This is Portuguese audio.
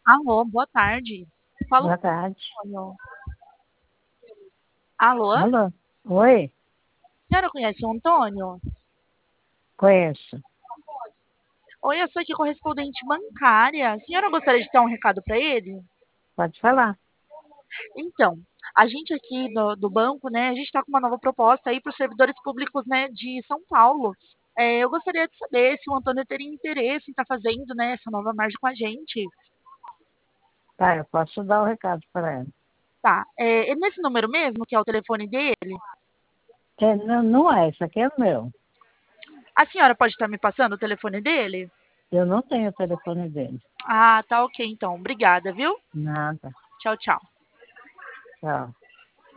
Alô, boa tarde. Falo Boa com tarde. o Antônio. Alô? A Alô? Oi, senhora conhece o Antônio? conheço. Oi, eu sou aqui correspondente bancária. A senhora gostaria de dar um recado para ele? Pode falar. Então, a gente aqui do banco, né, a gente está com uma nova proposta aí para os servidores públicos, né, de São Paulo. Eu gostaria de saber se o Antônio teria interesse em estar fazendo, né, essa nova margem com a gente. Tá, eu posso dar o recado para ela. Tá, é nesse número mesmo, que é o telefone dele? Não, não é, isso aqui é o meu. A senhora pode estar me passando o telefone dele? Eu não tenho o telefone dele. Ah, tá ok então. Obrigada, viu? Nada. Tchau, tchau. Tchau.